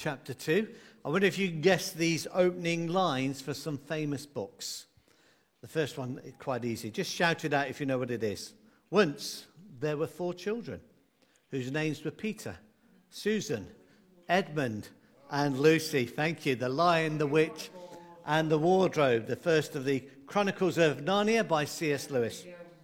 chapter 2. I wonder if you can guess these opening lines for some famous books. The first one is quite easy. Just shout it out if you know what it is. Once there were 4 children whose names were Peter, Susan, Edmund, and Lucy. Thank you. The Lion, the Witch, and the Wardrobe. The first of the Chronicles of Narnia by C.S. Lewis.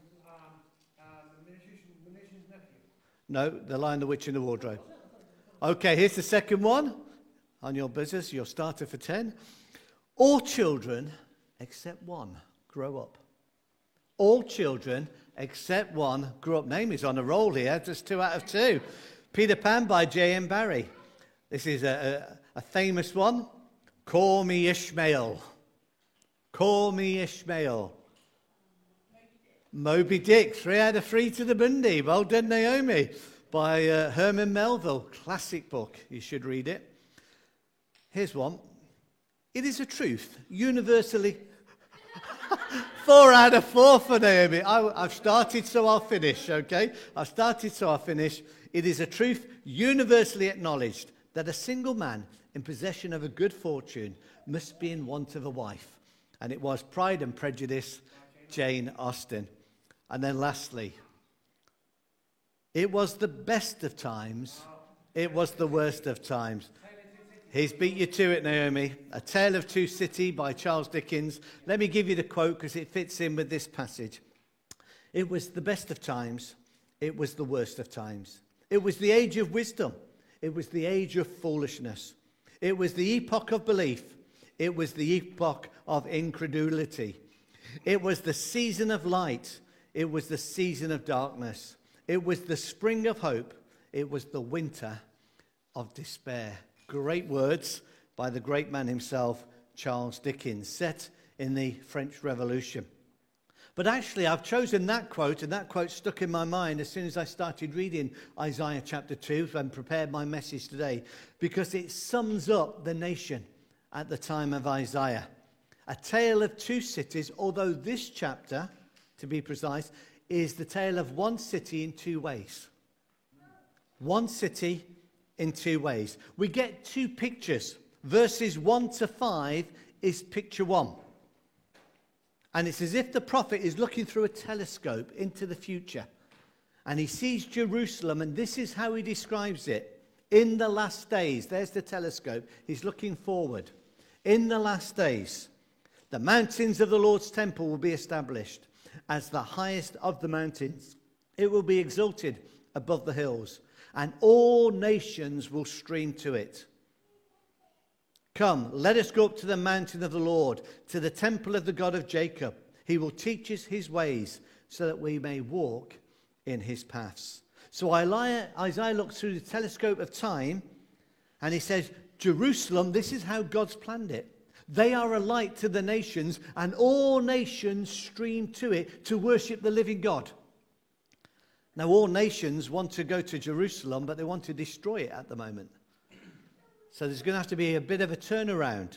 No, The Lion, the Witch, and the Wardrobe. Okay, here's the second one on your business, your starter for 10. All children except one grow up. All children except one grow up. Name is on a roll here, just 2 out of 2. Peter Pan by J.M. Barrie. This is a famous one. Call me Ishmael. Call me Ishmael. Moby Dick, 3 out of 3 to the Bundy. Well done, Naomi, by Herman Melville. Classic book. You should read it. Here's one. It is a truth, universally. 4 out of 4 for Naomi. I've started, so I'll finish, okay? I've started, so I'll finish. It is a truth universally acknowledged that a single man in possession of a good fortune must be in want of a wife. And it was Pride and Prejudice, Jane Austen. And then lastly, it was the best of times, it was the worst of times. He's beat you to it, Naomi. A Tale of Two Cities by Charles Dickens. Let me give you the quote because it fits in with this passage. It was the best of times, it was the worst of times. It was the age of wisdom, it was the age of foolishness. It was the epoch of belief, it was the epoch of incredulity. It was the season of light, it was the season of darkness. It was the spring of hope, it was the winter of despair. Great words by the great man himself, Charles Dickens, set in the French Revolution. But actually, I've chosen that quote, and that quote stuck in my mind as soon as I started reading Isaiah chapter 2 and prepared my message today, because it sums up the nation at the time of Isaiah. A tale of 2 cities, although this chapter, to be precise, is the tale of 1 city in 2 ways. 1 city in 2 ways. We get 2 pictures. Verses 1 to 5 is picture 1. And it's as if the prophet is looking through a telescope into the future. And he sees Jerusalem, and this is how he describes it. In the last days, there's the telescope. He's looking forward. In the last days, the mountains of the Lord's temple will be established as the highest of the mountains. It will be exalted above the hills, and all nations will stream to it. Come, let us go up to the mountain of the Lord, to the temple of the God of Jacob. He will teach us his ways, so that we may walk in his paths. So Isaiah looks through the telescope of time, and he says, Jerusalem, this is how God's planned it. They are a light to the nations, and all nations stream to it to worship the living God. Now, all nations want to go to Jerusalem, but they want to destroy it at the moment. So there's going to have to be a bit of a turnaround.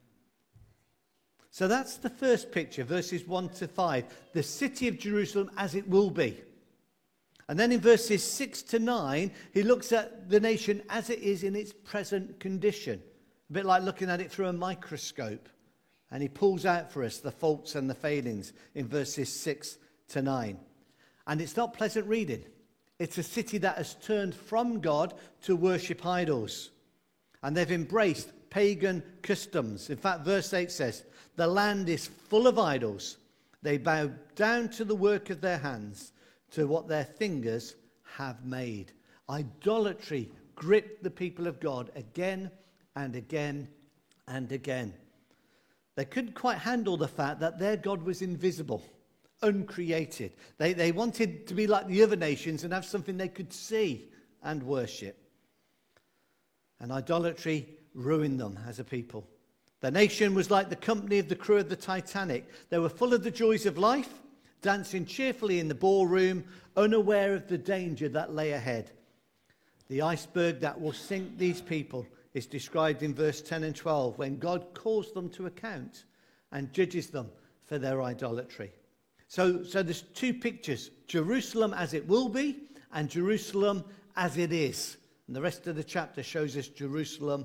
So that's the first picture, verses 1 to 5. The city of Jerusalem as it will be. And then in verses 6 to 9, he looks at the nation as it is in its present condition. A bit like looking at it through a microscope. And he pulls out for us the faults and the failings in verses 6 to 9. And it's not pleasant reading. It's a city that has turned from God to worship idols. And they've embraced pagan customs. In fact, verse 8 says, the land is full of idols. They bow down to the work of their hands, to what their fingers have made. Idolatry gripped the people of God again and again and again. They couldn't quite handle the fact that their God was invisible, uncreated. They wanted to be like the other nations and have something they could see and worship. And idolatry ruined them as a people. The nation was like the company of the crew of the Titanic. They were full of the joys of life, dancing cheerfully in the ballroom, unaware of the danger that lay ahead. The iceberg that will sink these people is described in verse 10 and 12, when God calls them to account and judges them for their idolatry. So there's 2 pictures, Jerusalem as it will be and Jerusalem as it is. And the rest of the chapter shows us Jerusalem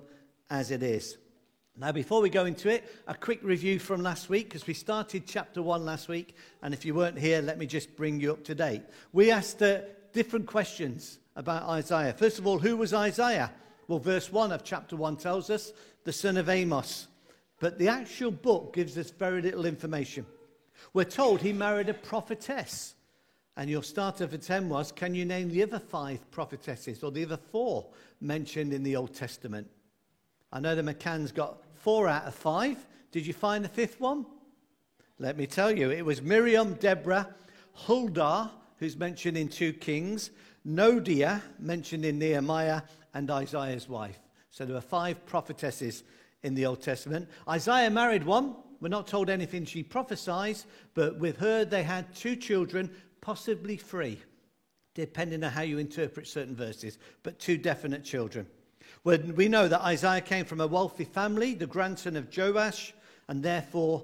as it is. Now, before we go into it, a quick review from last week, because we started chapter 1 last week, and if you weren't here, let me just bring you up to date. We asked different questions about Isaiah. First of all, who was Isaiah? Well, verse 1 of chapter 1 tells us, the son of Amos. But the actual book gives us very little information. We're told he married a prophetess. And your starter for 10 was, can you name the other 5 prophetesses, or the other 4 mentioned in the Old Testament? I know the McCanns got 4 out of 5. Did you find the 5th one? Let me tell you, it was Miriam, Deborah, Huldah, who's mentioned in 2 Kings, Noadiah, mentioned in Nehemiah, and Isaiah's wife. So there were 5 prophetesses in the Old Testament. Isaiah married one. We're not told anything she prophesies, but with her they had 2 children, possibly 3, depending on how you interpret certain verses, but 2 definite children. We know that Isaiah came from a wealthy family, the grandson of Joash, and therefore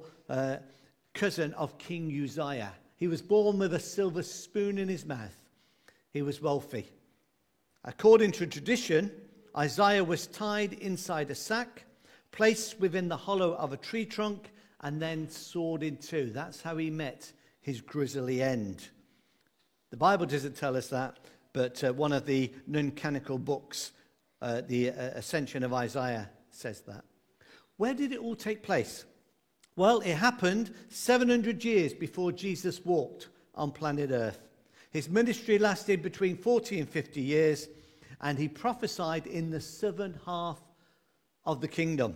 cousin of King Uzziah. He was born with a silver spoon in his mouth. He was wealthy. According to tradition, Isaiah was tied inside a sack, placed within the hollow of a tree trunk, and then sawed in 2. That's how he met his grisly end. The Bible doesn't tell us that, but one of the non-canonical books, the Ascension of Isaiah, says that. Where did it all take place? Well, it happened 700 years before Jesus walked on planet Earth. His ministry lasted between 40 and 50 years, and he prophesied in the southern half of the kingdom.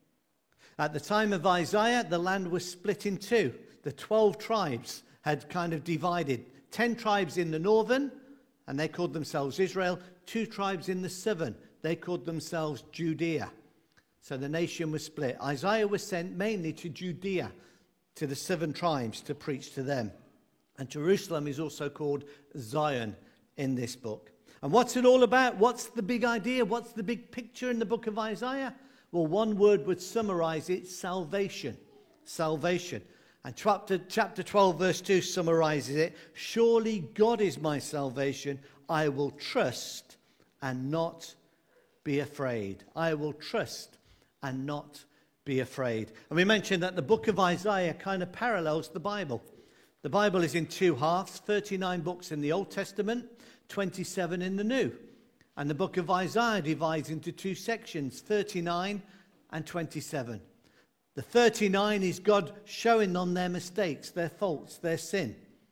At the time of Isaiah, the land was split in 2. The 12 tribes had kind of divided. 10 tribes in the northern, and they called themselves Israel. 2 tribes in the southern, they called themselves Judea. So the nation was split. Isaiah was sent mainly to Judea, to the 7 tribes, to preach to them. And Jerusalem is also called Zion in this book. And what's it all about? What's the big idea? What's the big picture in the book of Isaiah? Well, one word would summarize it: salvation. Salvation. And chapter 12, verse 2 summarizes it. Surely God is my salvation. I will trust and not be afraid. I will trust and not be afraid. And we mentioned that the book of Isaiah kind of parallels the Bible. The Bible is in 2 halves, 39 books in the Old Testament, 27 in the New. And the book of Isaiah divides into 2 sections, 39 and 27. The 39 is God showing them their mistakes, their faults, their sin.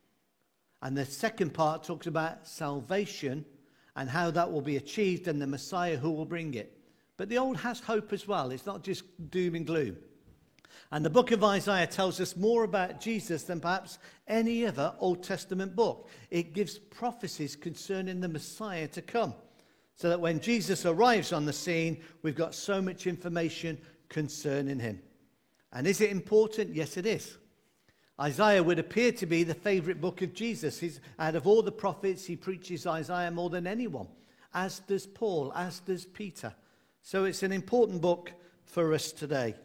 And the second part talks about salvation and how that will be achieved and the Messiah who will bring it. But the old has hope as well. It's not just doom and gloom. And the book of Isaiah tells us more about Jesus than perhaps any other Old Testament book. It gives prophecies concerning the Messiah to come, so that when Jesus arrives on the scene, we've got so much information concerning him. And is it important? Yes, it is. Isaiah would appear to be the favorite book of Jesus. Out of all the prophets, he preaches Isaiah more than anyone, as does Paul, as does Peter. So it's an important book for us today.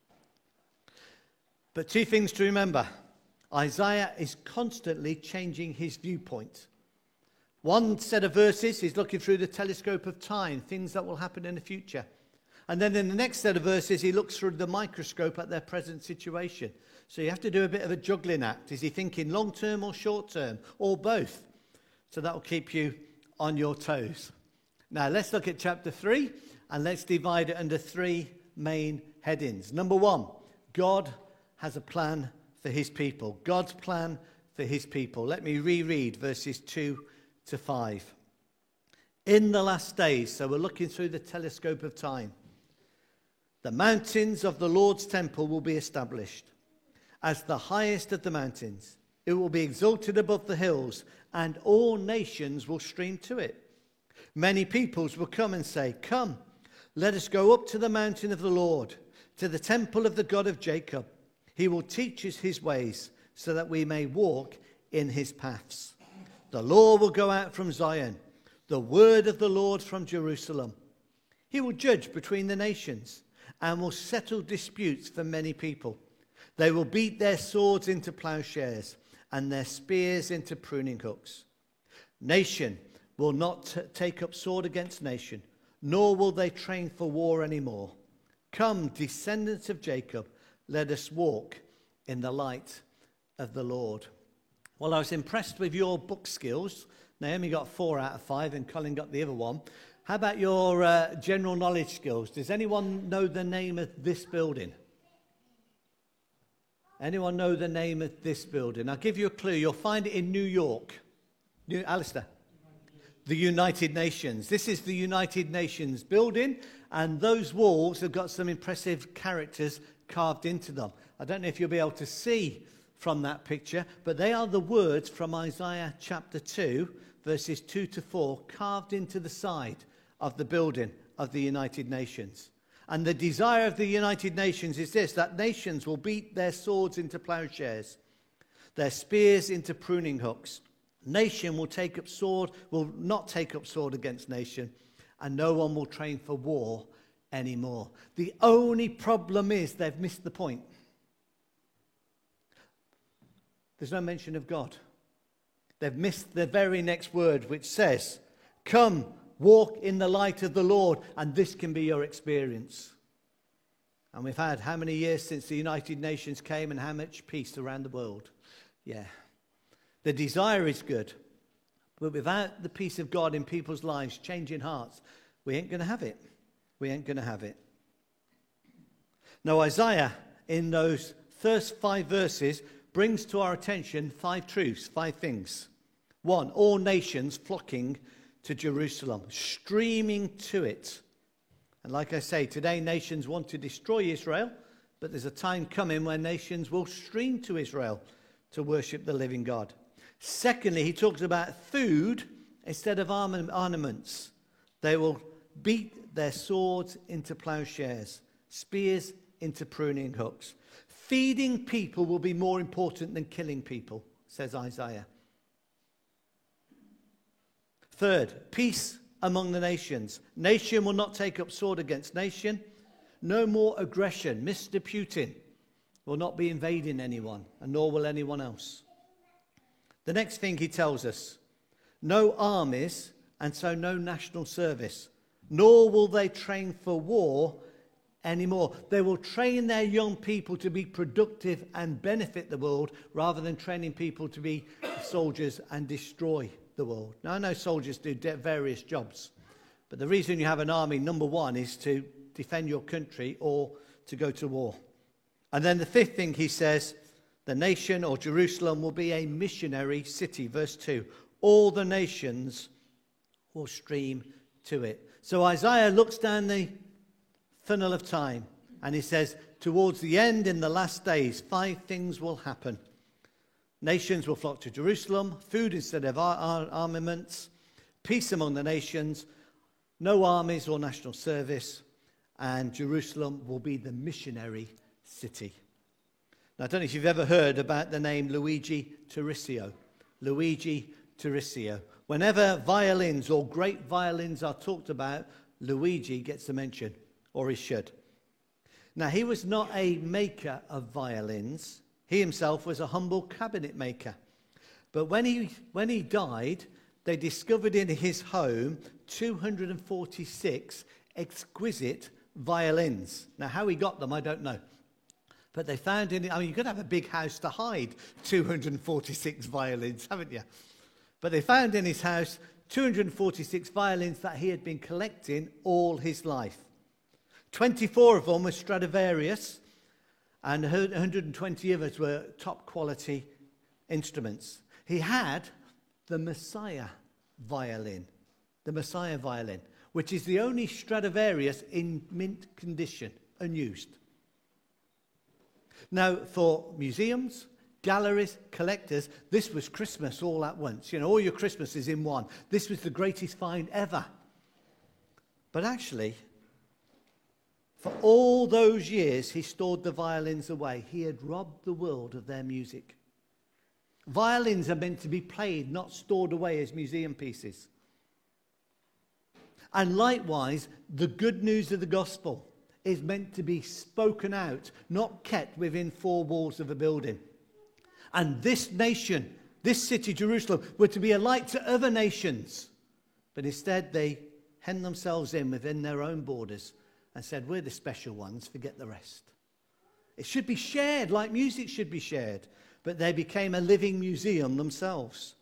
But 2 things to remember. Isaiah is constantly changing his viewpoint. One set of verses, he's looking through the telescope of time, things that will happen in the future. And then in the next set of verses, he looks through the microscope at their present situation. So you have to do a bit of a juggling act. Is he thinking long term or short term, or both? So that will keep you on your toes. Now let's look at chapter 3, and let's divide it under 3 main headings. Number 1, God has a plan for his people. God's plan for his people. Let me reread verses 2 to 5. In the last days, so we're looking through the telescope of time, the mountains of the Lord's temple will be established as the highest of the mountains. It will be exalted above the hills, and all nations will stream to it. Many peoples will come and say, "Come, let us go up to the mountain of the Lord, to the temple of the God of Jacob. He will teach us his ways, so that we may walk in his paths. The law will go out from Zion, the word of the Lord from Jerusalem. He will judge between the nations and will settle disputes for many people. They will beat their swords into plowshares and their spears into pruning hooks. Nation will not take up sword against nation, nor will they train for war anymore. Come, descendants of Jacob, let us walk in the light of the Lord. Well, I was impressed with your book skills. Naomi got 4 out of 5 and Colin got the other one. How about your general knowledge skills? Does anyone know the name of this building? Anyone know the name of this building? I'll give you a clue. You'll find it in New York. Alistair? The United Nations. This is the United Nations building, and those walls have got some impressive characters carved into them. I don't know if you'll be able to see from that picture, but they are the words from Isaiah chapter 2, verses 2 to 4, carved into the side of the building of the United Nations. And the desire of the United Nations is this, that nations will beat their swords into plowshares, their spears into pruning hooks. Nation will not take up sword against nation, and no one will train for war anymore. The only problem is they've missed the point. There's no mention of God. They've missed the very next word, which says, come, walk in the light of the Lord, and this can be your experience. And we've had how many years since the United Nations came, and how much peace around the world? Yeah. The desire is good, but without the peace of God in people's lives, changing hearts, we ain't going to have it. We ain't going to have it. Now, Isaiah, in those first 5 verses, brings to our attention 5 truths, 5 things. 1, all nations flocking to Jerusalem, streaming to it. And like I say, today nations want to destroy Israel, but there's a time coming when nations will stream to Israel to worship the living God. Secondly, he talks about food instead of armaments. They will beat their swords into plowshares, spears into pruning hooks. Feeding people will be more important than killing people, says Isaiah. Third, peace among the nations. Nation will not take up sword against nation. No more aggression. Mr. Putin will not be invading anyone, and nor will anyone else. The next thing he tells us, no armies, and so no national service, nor will they train for war anymore. They will train their young people to be productive and benefit the world, rather than training people to be soldiers and destroy the world. Now, I know soldiers do various jobs, but the reason you have an army, number 1, is to defend your country or to go to war. And then the 5th thing he says, the nation, or Jerusalem, will be a missionary city. Verse 2, all the nations will stream to it. So Isaiah looks down the funnel of time and he says, towards the end, in the last days, 5 things will happen. Nations will flock to Jerusalem, food instead of armaments, peace among the nations, no armies or national service, and Jerusalem will be the missionary city. Now, I don't know if you've ever heard about the name Luigi Turrisio. Luigi Turrisio. Whenever violins or great violins are talked about, Luigi gets a mention, or he should. Now, he was not a maker of violins. He himself was a humble cabinet maker. But when he died, they discovered in his home 246 exquisite violins. Now, how he got them, I don't know. But they found you could have a big house to hide 246 violins, haven't you? But they found in his house 246 violins that he had been collecting all his life. 24 of them were Stradivarius, and 120 of us were top quality instruments. He had the Messiah violin, which is the only Stradivarius in mint condition, unused. Now, for museums, galleries, collectors, this was Christmas all at once. You know, all your Christmas is in one. This was the greatest find ever. But actually, for all those years, he stored the violins away. He had robbed the world of their music. Violins are meant to be played, not stored away as museum pieces. And likewise, the good news of the gospel is meant to be spoken out, not kept within 4 walls of a building. And this nation, this city, Jerusalem, were to be a light to other nations. But instead, they hem themselves in within their own borders and said, we're the special ones, forget the rest. It should be shared like music should be shared, but they became a living museum themselves.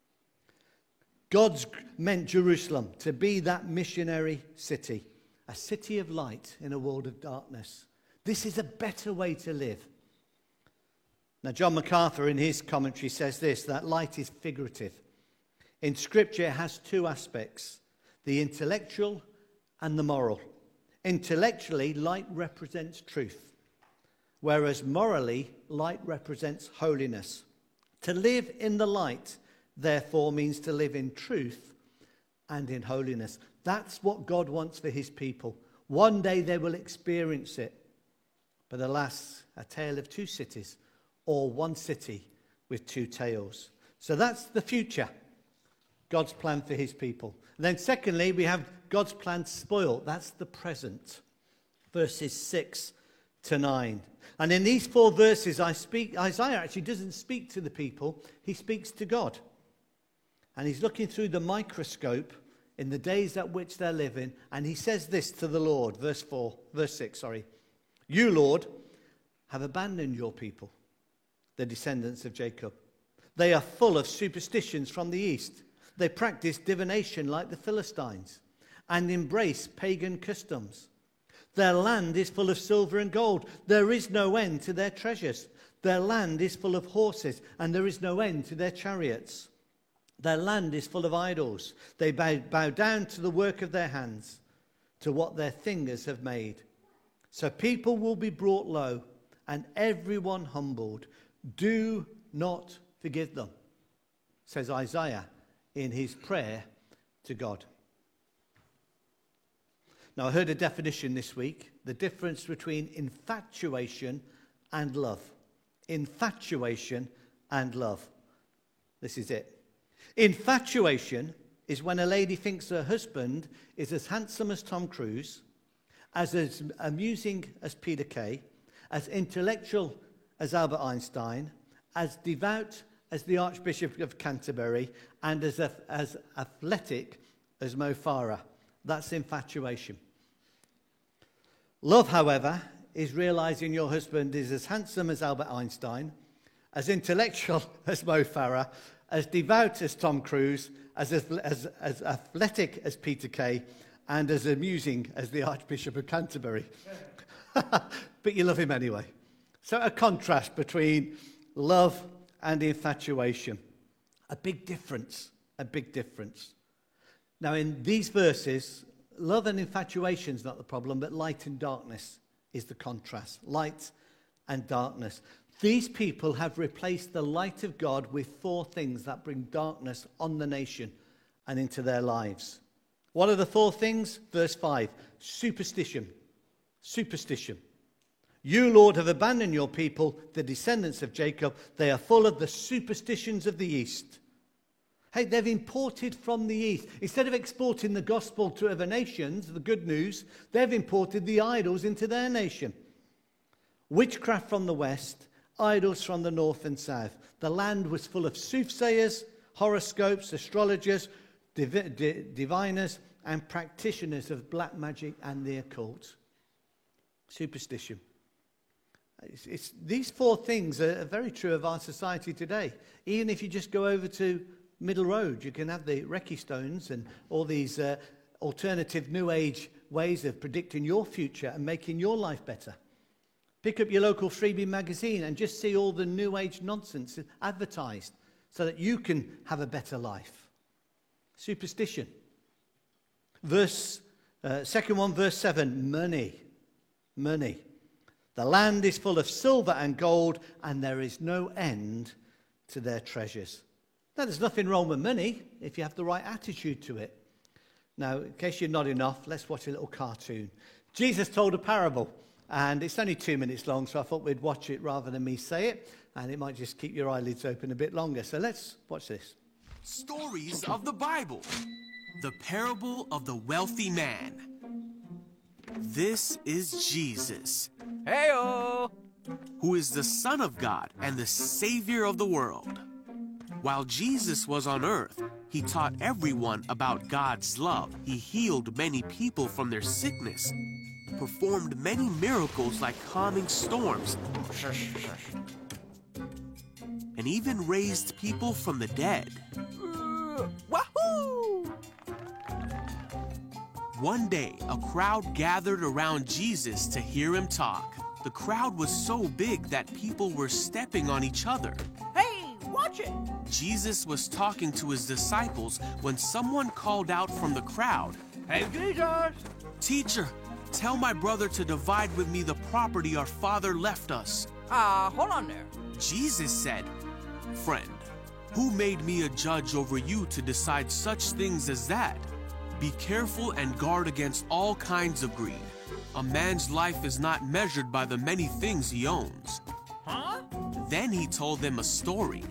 God's meant Jerusalem to be that missionary city, a city of light in a world of darkness. This is a better way to live. Now, John MacArthur in his commentary says this, that light is figurative. In Scripture, it has two aspects, the intellectual and the moral. Intellectually, light represents truth, whereas morally, light represents holiness. To live in the light, therefore, means to live in truth and in holiness. That's what God wants for his people. One day they will experience it. But alas, a tale of two cities, or one city with two tales. So that's the future, God's plan for his people. And then secondly, we have God's plan spoiled. That's the present. Verses 6 to 9. And in these 4 verses, Isaiah actually doesn't speak to the people. He speaks to God. And he's looking through the microscope in the days at which they're living. And he says this to the Lord, verse 6. You, Lord, have abandoned your people, the descendants of Jacob. They are full of superstitions from the east. They practice divination like the Philistines and embrace pagan customs. Their land is full of silver and gold. There is no end to their treasures. Their land is full of horses, and there is no end to their chariots. Their land is full of idols. They bow down to the work of their hands, to what their fingers have made. So people will be brought low, and everyone humbled. Do not forgive them, says Isaiah in his prayer to God. Now, I heard a definition this week, the difference between infatuation and love. Infatuation and love. This is it. Infatuation is when a lady thinks her husband is as handsome as Tom Cruise, as amusing as Peter Kay, as intellectual as Albert Einstein, as devout as the Archbishop of Canterbury, and as athletic as Mo Farah. That's infatuation. Love, however, is realizing your husband is as handsome as Albert Einstein, as intellectual as Mo Farah, as devout as Tom Cruise, as athletic as Peter Kay, and as amusing as the Archbishop of Canterbury. But you love him anyway. So a contrast between love and infatuation. A big difference. A big difference. Now in these verses, love and infatuation is not the problem, but light and darkness is the contrast. Light and darkness. These people have replaced the light of God with 4 things that bring darkness on the nation and into their lives. What are the 4 things? Verse 5. Superstition. Superstition. You, Lord, have abandoned your people, the descendants of Jacob. They are full of the superstitions of the east. Hey, they've imported from the east. Instead of exporting the gospel to other nations, the good news, they've imported the idols into their nation. Witchcraft from the west, idols from the north and south. The land was full of soothsayers, horoscopes, astrologers, diviners, and practitioners of black magic and the occult. Superstition. These 4 things are very true of our society today. Even if you just go over to Middle Road, you can have the Reiki stones and all these alternative New Age ways of predicting your future and making your life better. Pick up your local freebie magazine and just see all the New Age nonsense advertised so that you can have a better life. Superstition. Second one, verse 7, money. Money. The land is full of silver and gold, and there is no end to their treasures. Now, there's nothing wrong with money if you have the right attitude to it. Now, in case you're nodding off, let's watch a little cartoon. Jesus told a parable, and it's only 2 minutes long, so I thought we'd watch it rather than me say it, and it might just keep your eyelids open a bit longer. So let's watch this. Stories of the Bible. The parable of the wealthy man. This is Jesus. Hey-o! Who is the Son of God and the Savior of the world. While Jesus was on earth, he taught everyone about God's love. He healed many people from their sickness. performed many miracles like calming storms and even raised people from the dead. Wahoo! One day, a crowd gathered around Jesus to hear him talk. The crowd was so big that people were stepping on each other. Hey, watch it! Jesus was talking to his disciples when someone called out from the crowd, Hey, Jesus! "Teacher, tell my brother to divide with me the property our father left us." Hold on there. Jesus said, "Friend, who made me a judge over you to decide such things as that? Be careful and guard against all kinds of greed. A man's life is not measured by the many things he owns." Huh? Then he told them a story.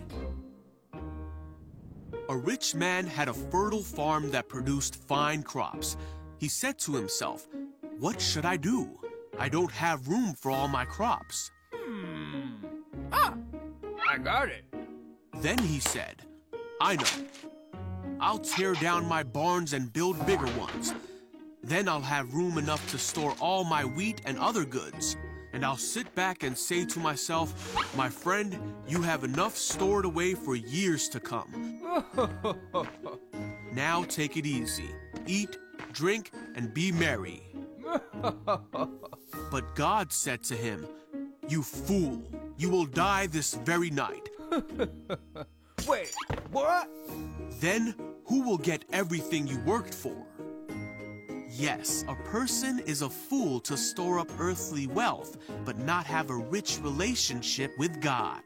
A rich man had a fertile farm that produced fine crops. He said to himself, "What should I do? I don't have room for all my crops." I got it. Then he said, "I know. I'll tear down my barns and build bigger ones. Then I'll have room enough to store all my wheat and other goods. And I'll sit back and say to myself, 'My friend, you have enough stored away for years to come. Now take it easy. Eat, drink, and be merry.' But God said to him, 'You fool, you will die this very night. Wait, what? Then who will get everything you worked for?' Yes, a person is a fool to store up earthly wealth, but not have a rich relationship with God."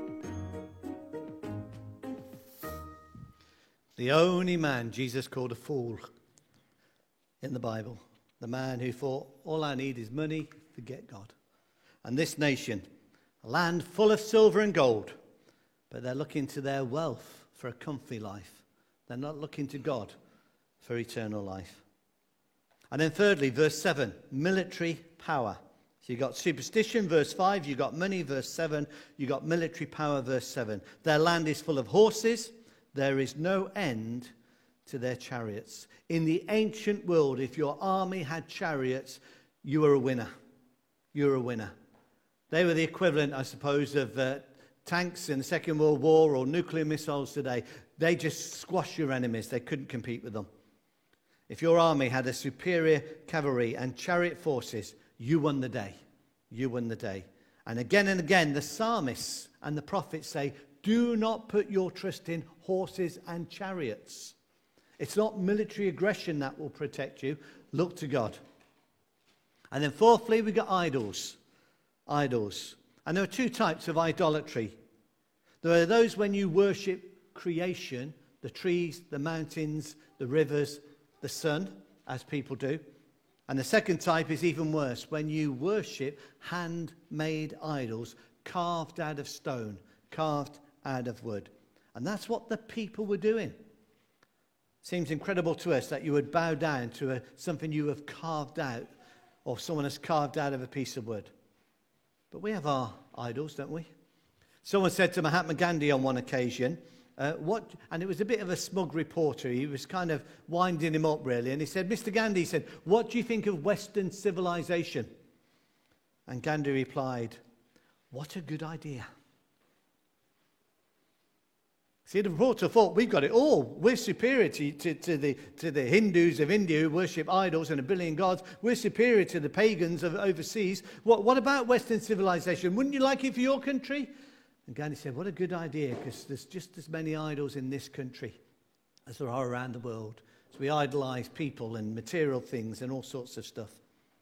The only man Jesus called a fool in the Bible. The man who thought, all I need is money, forget God. And this nation, a land full of silver and gold, but they're looking to their wealth for a comfy life. They're not looking to God for eternal life. And then thirdly, verse 7, military power. So you got superstition, verse 5, you got money, verse 7, you got military power, verse 7. Their land is full of horses, there is no end to their chariots. In the ancient world, if your army had chariots, you were a winner. You were a winner. They were the equivalent, I suppose, of tanks in the Second World War or nuclear missiles today. They just squashed your enemies. They couldn't compete with them. If your army had a superior cavalry and chariot forces, you won the day. You won the day. And again, the psalmists and the prophets say, do not put your trust in horses and chariots. It's not military aggression that will protect you. Look to God. And then fourthly, we got idols. Idols. And there are two types of idolatry. There are those when you worship creation, the trees, the mountains, the rivers, the sun, as people do. And the second type is even worse, when you worship handmade idols carved out of stone, carved out of wood. And that's what the people were doing. Seems incredible to us that you would bow down to something you have carved out, or someone has carved out of a piece of wood. But we have our idols, don't we? Someone said to Mahatma Gandhi on one occasion, and it was a bit of a smug reporter. He was kind of winding him up, really. And he said, Mr. Gandhi, he said, what do you think of Western civilization? And Gandhi replied, what a good idea. See, the reporter thought, we've got it all. We're superior to the Hindus of India who worship idols and a billion gods. We're superior to the pagans of overseas. What about Western civilization? Wouldn't you like it for your country? And Gandhi said, what a good idea, because there's just as many idols in this country as there are around the world. So we idolize people and material things and all sorts of stuff.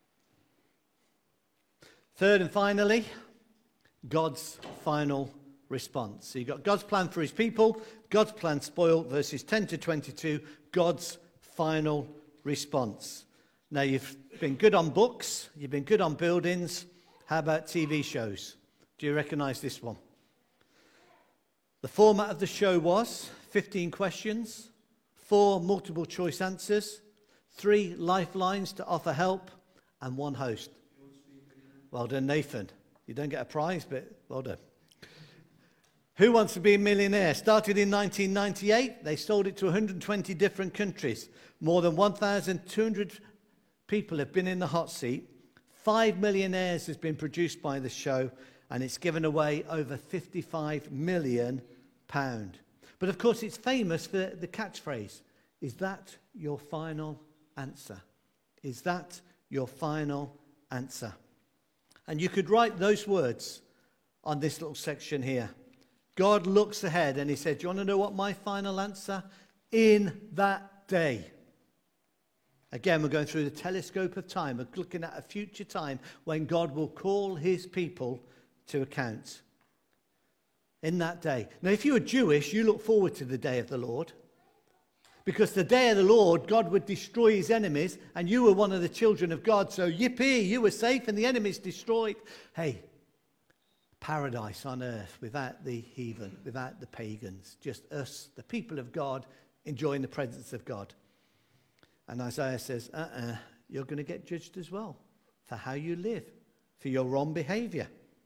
Third and finally, God's final response. So you've got God's plan for his people, God's plan spoiled, verses 10 to 22, God's final response. Now, you've been good on books, you've been good on buildings. How about TV shows? Do you recognize this one? The format of the show was 15 questions, 4 multiple choice answers, 3 lifelines to offer help, and 1 host. Well done, Nathan. You don't get a prize, but well done. Who Wants to Be a Millionaire? Started in 1998. They sold it to 120 different countries. More than 1,200 people have been in the hot seat. 5 millionaires has been produced by the show, and it's given away over £55 million. But of course, it's famous for the catchphrase, "Is that your final answer? Is that your final answer?" And you could write those words on this little section here. God looks ahead and he said, "Do you want to know what my final answer? In that day." Again, we're going through the telescope of time. We're looking at a future time when God will call his people to account. In that day. Now, if you are Jewish, you look forward to the day of the Lord. Because the day of the Lord, God would destroy his enemies, and you were one of the children of God. So, yippee, you were safe and the enemy's destroyed. Hey, paradise on earth without the heathen, without the pagans. Just us, the people of God, enjoying the presence of God. And Isaiah says, you're going to get judged as well for how you live, for your wrong behavior.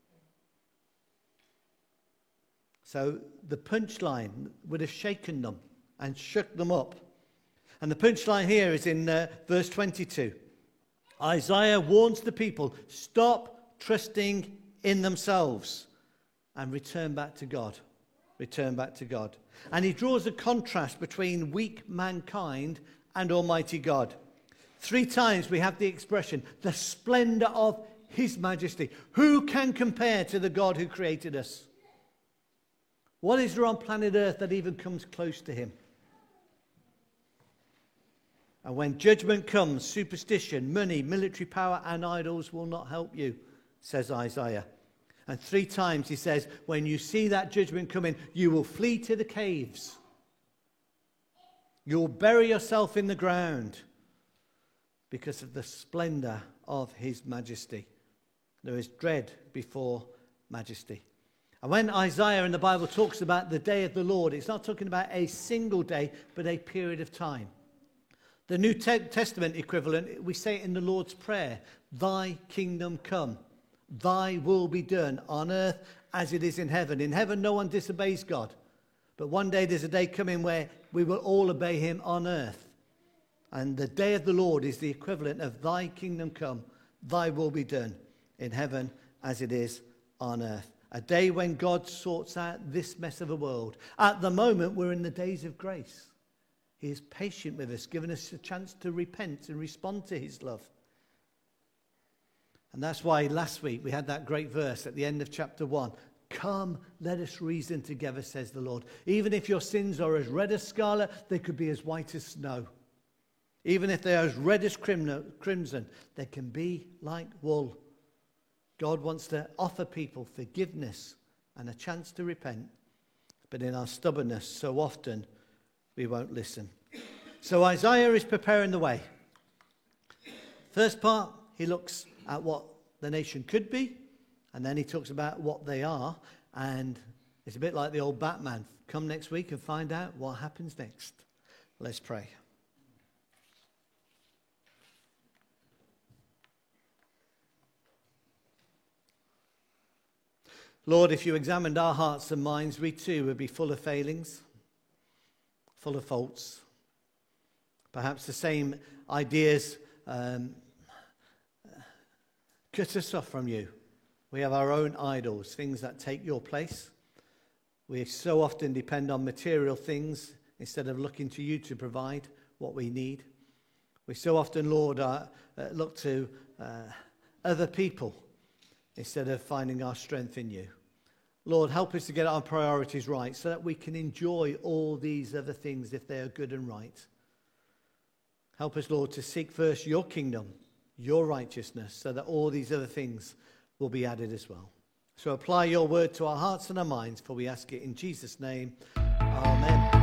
So the punchline would have shaken them and shook them up. And the punchline here is in verse 22. Isaiah warns the people, stop trusting in themselves and return back to God. Return back to God. And he draws a contrast between weak mankind and Almighty God. 3 times we have the expression, the splendor of his majesty. Who can compare to the God who created us? What is there on planet Earth that even comes close to him? And when judgment comes, superstition, money, military power, and idols will not help you, says Isaiah. And 3 times he says, when you see that judgment coming, you will flee to the caves. You'll bury yourself in the ground because of the splendor of his majesty. There is dread before majesty. And when Isaiah in the Bible talks about the day of the Lord, it's not talking about a single day, but a period of time. The New Testament equivalent, we say it in the Lord's Prayer, thy kingdom come, thy will be done on earth as it is in heaven. In heaven, no one disobeys God. But one day there's a day coming where we will all obey him on earth. And the day of the Lord is the equivalent of thy kingdom come, thy will be done in heaven as it is on earth. A day when God sorts out this mess of a world. At the moment, we're in the days of grace. He is patient with us, giving us a chance to repent and respond to his love. And that's why last week we had that great verse at the end of chapter 1. Come, let us reason together, says the Lord. Even if your sins are as red as scarlet, they could be as white as snow. Even if they are as red as crimson, they can be like wool. God wants to offer people forgiveness and a chance to repent. But in our stubbornness, so often we won't listen. So Isaiah is preparing the way. First part, he looks at what the nation could be. And then he talks about what they are. And it's a bit like the old Batman. Come next week and find out what happens next. Let's pray. Lord, if you examined our hearts and minds, we too would be full of failings, full of faults. Perhaps the same ideas cut us off from you. We have our own idols, things that take your place. We so often depend on material things instead of looking to you to provide what we need. We so often, Lord, look to other people instead of finding our strength in you. Lord, help us to get our priorities right so that we can enjoy all these other things if they are good and right. Help us, Lord, to seek first your kingdom, your righteousness, so that all these other things will be added as well. So apply your word to our hearts and our minds, for we ask it in Jesus' name. Amen.